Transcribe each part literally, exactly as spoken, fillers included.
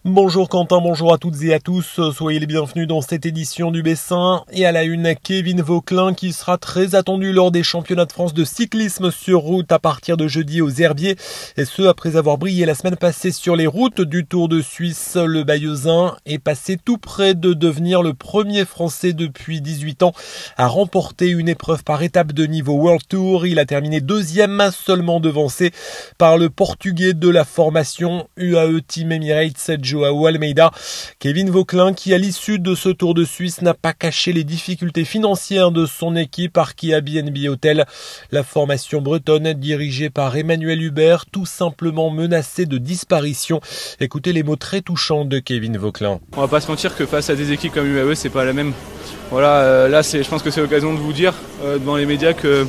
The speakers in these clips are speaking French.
Bonjour Quentin, bonjour à toutes et à tous, soyez les bienvenus dans cette édition du Bessin. Et à la une, Kevin Vauquelin qui sera très attendu lors des championnats de France de cyclisme sur route à partir de jeudi aux Herbiers. Et ce, après avoir brillé la semaine passée sur les routes du Tour de Suisse. Le Bayeuxin est passé tout près de devenir le premier Français depuis dix-huit ans à remporter une épreuve par étape de niveau World Tour. Il a terminé deuxième, seulement devancé par le Portugais de la formation U A E Team Emirates, Joao Almeida. Kevin Vauquelin, qui à l'issue de ce Tour de Suisse n'a pas caché les difficultés financières de son équipe Arkea B and B Hotel. La formation bretonne dirigée par Emmanuel Hubert, tout simplement menacée de disparition. Écoutez les mots très touchants de Kevin Vauquelin. On va pas se mentir que face à des équipes comme U A E, c'est pas la même. Voilà, euh, là c'est, je pense que c'est l'occasion de vous dire euh, devant les médias que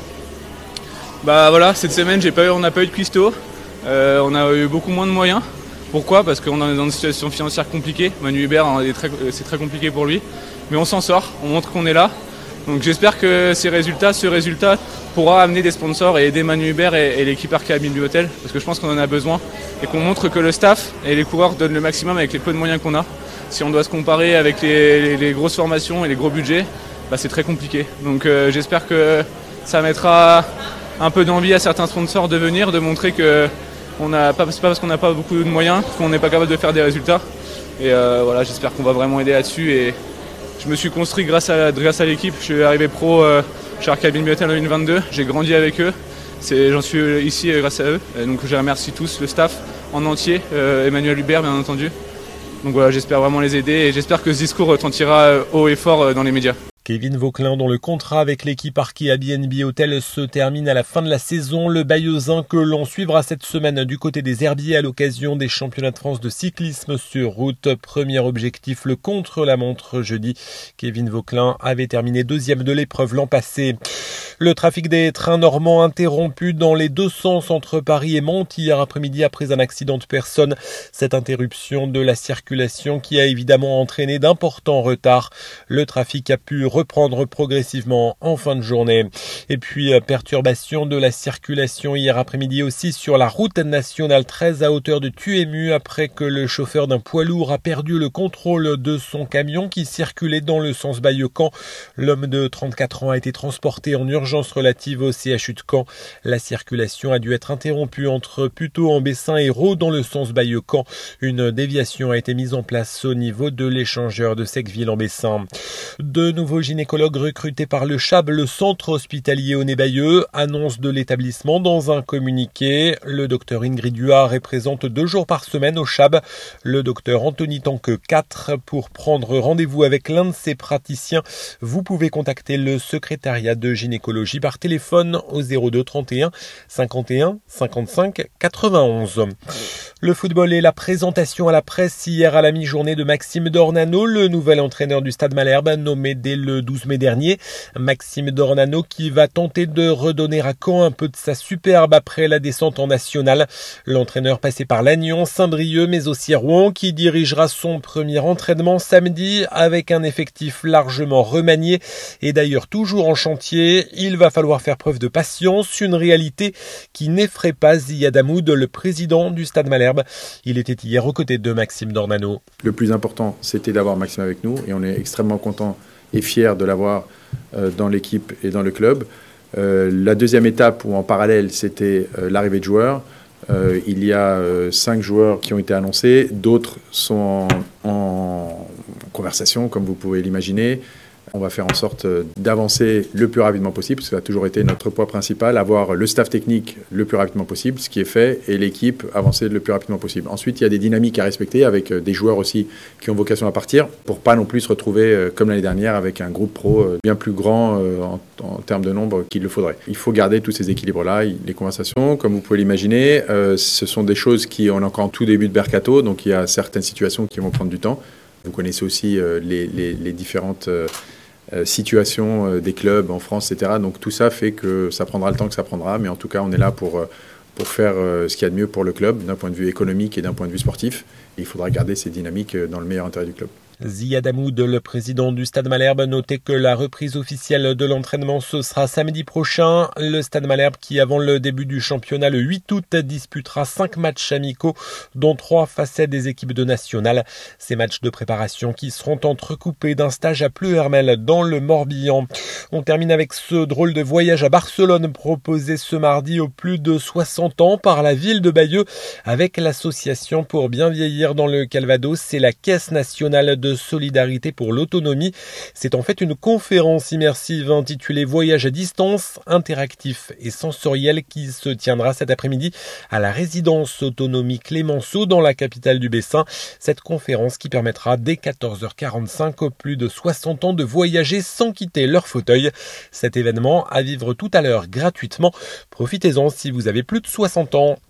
bah voilà, cette semaine j'ai pas eu, on n'a pas eu de cuistot, euh, on a eu beaucoup moins de moyens. Pourquoi ? Parce qu'on est dans une situation financière compliquée. Manu Hubert, c'est très compliqué pour lui. Mais on s'en sort, on montre qu'on est là. Donc j'espère que ces résultats, ce résultat pourra amener des sponsors et aider Manu Hubert et, et l'équipe Arkea B and B Hotel. Parce que je pense qu'on en a besoin. Et qu'on montre que le staff et les coureurs donnent le maximum avec les peu de moyens qu'on a. Si on doit se comparer avec les, les, les grosses formations et les gros budgets, bah c'est très compliqué. Donc euh, j'espère que ça mettra un peu d'envie à certains sponsors de venir, de montrer que On a pas, c'est pas parce qu'on n'a pas beaucoup de moyens qu'on n'est pas capable de faire des résultats. Et euh, voilà, j'espère qu'on va vraiment aider là-dessus. Et je me suis construit grâce à, grâce à l'équipe. Je suis arrivé pro euh, chez Arkea B and B Hotel en deux mille vingt-deux. J'ai grandi avec eux. C'est, j'en suis ici grâce à eux. Et donc je remercie tous, le staff en entier, euh, Emmanuel Hubert bien entendu. Donc voilà, j'espère vraiment les aider et j'espère que ce discours retentira haut et fort dans les médias. Kevin Vauquelin, dont le contrat avec l'équipe Arkea B and B Hotel se termine à la fin de la saison. Le Bayeuxin que l'on suivra cette semaine du côté des Herbiers à l'occasion des championnats de France de cyclisme sur route. Premier objectif, le contre-la-montre jeudi. Kevin Vauquelin avait terminé deuxième de l'épreuve l'an passé. Le trafic des trains normands interrompu dans les deux sens entre Paris et Mantes hier après-midi après un accident de personne. Cette interruption de la circulation qui a évidemment entraîné d'importants retards. Le trafic a pu reprendre progressivement en fin de journée. Et puis, perturbation de la circulation hier après-midi aussi sur la route nationale treize à hauteur de Tuému après que le chauffeur d'un poids lourd a perdu le contrôle de son camion qui circulait dans le sens Bayeux-Caen. L'homme de trente-quatre ans a été transporté en urgence relative au C H U de Caen. La circulation a dû être interrompue entre Puteaux en Bessin et Raux dans le sens Bayeux-Caen. Une déviation a été mise en place au niveau de l'échangeur de Secqueville en Bessin. De nouveaux gynécologue recruté par le C H A B, le centre hospitalier Aulnay-Bayeux, annonce de l'établissement dans un communiqué. Le docteur Ingrid Huard est présente deux jours par semaine au C H A B. Le docteur Anthony Tanque quatre. Pour prendre rendez-vous avec l'un de ses praticiens, vous pouvez contacter le secrétariat de gynécologie par téléphone au zéro deux trente et un cinquante et un cinquante-cinq quatre-vingt-onze. Le football et la présentation à la presse hier à la mi-journée de Maxime Dornano, le nouvel entraîneur du Stade Malherbe, nommé dès le douze mai dernier. Maxime Dornano qui va tenter de redonner à Caen un peu de sa superbe après la descente en nationale. L'entraîneur passé par Lannion, Saint-Brieuc mais aussi Rouen qui dirigera son premier entraînement samedi avec un effectif largement remanié et d'ailleurs toujours en chantier. Il va falloir faire preuve de patience, une réalité qui n'effraie pas Ziad Hamoud, le président du Stade Malherbe. Il était hier aux côtés de Maxime Dornano. Le plus important, c'était d'avoir Maxime avec nous et on est extrêmement content et fier de l'avoir euh, dans l'équipe et dans le club. Euh, la deuxième étape, où en parallèle, c'était euh, l'arrivée de joueurs. Euh, il y a euh, cinq joueurs qui ont été annoncés, d'autres sont en, en conversation, comme vous pouvez l'imaginer. On va faire en sorte d'avancer le plus rapidement possible, parce que ça a toujours été notre poids principal, avoir le staff technique le plus rapidement possible, ce qui est fait, et l'équipe avancer le plus rapidement possible. Ensuite, il y a des dynamiques à respecter avec des joueurs aussi qui ont vocation à partir, pour pas non plus se retrouver comme l'année dernière avec un groupe pro bien plus grand en, en termes de nombre qu'il le faudrait. Il faut garder tous ces équilibres-là. Les conversations, comme vous pouvez l'imaginer, euh, ce sont des choses qui, on est encore en tout début de mercato, donc il y a certaines situations qui vont prendre du temps. Vous connaissez aussi euh, les, les, les différentes euh, euh, situations euh, des clubs en France, et cetera. Donc tout ça fait que ça prendra le temps que ça prendra, mais en tout cas on est là pour, pour faire euh, ce qu'il y a de mieux pour le club d'un point de vue économique et d'un point de vue sportif. Et il faudra garder ces dynamiques dans le meilleur intérêt du club. Ziad Hamoud, le président du Stade Malherbe, notait que la reprise officielle de l'entraînement ce sera samedi prochain. Le Stade Malherbe qui, avant le début du championnat le huit août, disputera cinq matchs amicaux, dont trois face à des équipes de nationales. Ces matchs de préparation qui seront entrecoupés d'un stage à Pleuhermel dans le Morbihan. On termine avec ce drôle de voyage à Barcelone proposé ce mardi aux plus de soixante ans par la ville de Bayeux avec l'association pour bien vieillir dans le Calvados. C'est la Caisse nationale de solidarité pour l'autonomie. C'est en fait une conférence immersive intitulée Voyage à distance, interactif et sensoriel qui se tiendra cet après-midi à la résidence autonomie Clémenceau dans la capitale du Bessin. Cette conférence qui permettra dès quatorze heures quarante-cinq aux plus de soixante ans de voyager sans quitter leur fauteuil. Cet événement à vivre tout à l'heure gratuitement. Profitez-en si vous avez plus de soixante ans.